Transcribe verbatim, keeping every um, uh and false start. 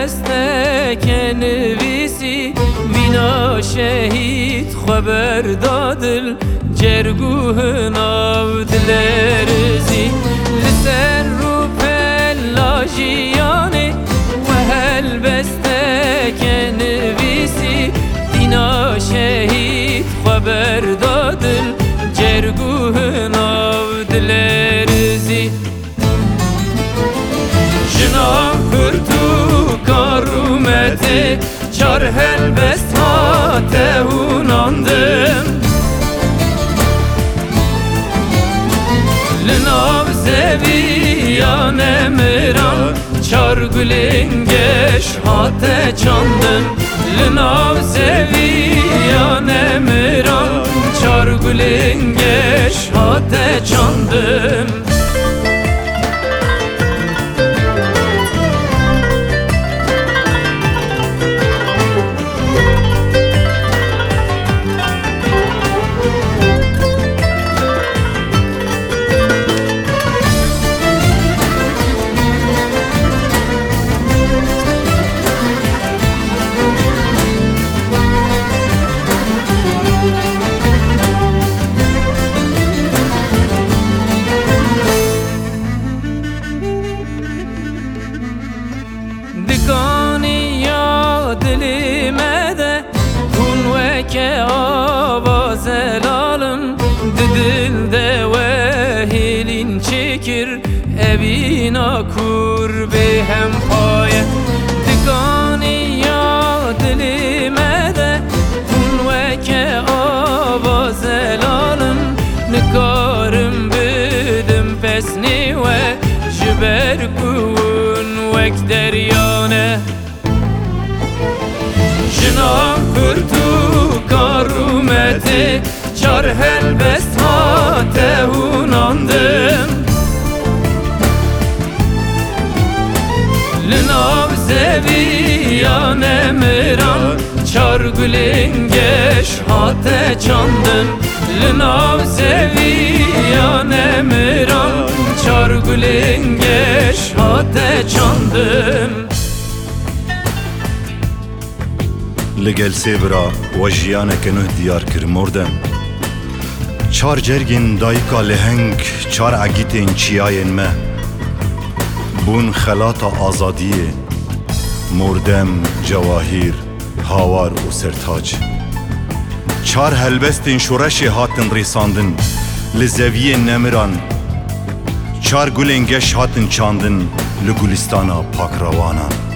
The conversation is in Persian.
helbeste nivisi Vina şehit haber dadil Cerguhun avdilerizi Liser rupella jiyane Ve helbeste nivisi Vina şehit haber dadil Cerguhun avdilerizi Jina kurtu karumeti Çar helbest hate hunandım Linav zeviyan emiran Çar gülengeş hate çandım Linav zeviyan emiran Çar gülengeş hate çandım dilime de kun veke avaz elalım Didilde vehilin çekir evina kurbi hem paye Dikani ya dilime de kun veke avaz elalım Nikarım bidim pesni ve jiber kun vek deryane Jina kurtu karumeti Çar helbest hate hunandım Linav zeviyan emiran Çar gülengeş hate çandım Linav zeviyan emiran Çar gülengeş hate çandım لگل سیبرا و جیانه که نه دیار کر مردم چار جرگین دایکا لهنگ چار عگیتین چیاین ما بون خلاط آزادیه مردم جواهیر هاوار و سرتاج چار هلبستین شورش هاتن ریساندن لزویه نمران چار گلنگش هاتن چاندن لگولستانا پاک روانان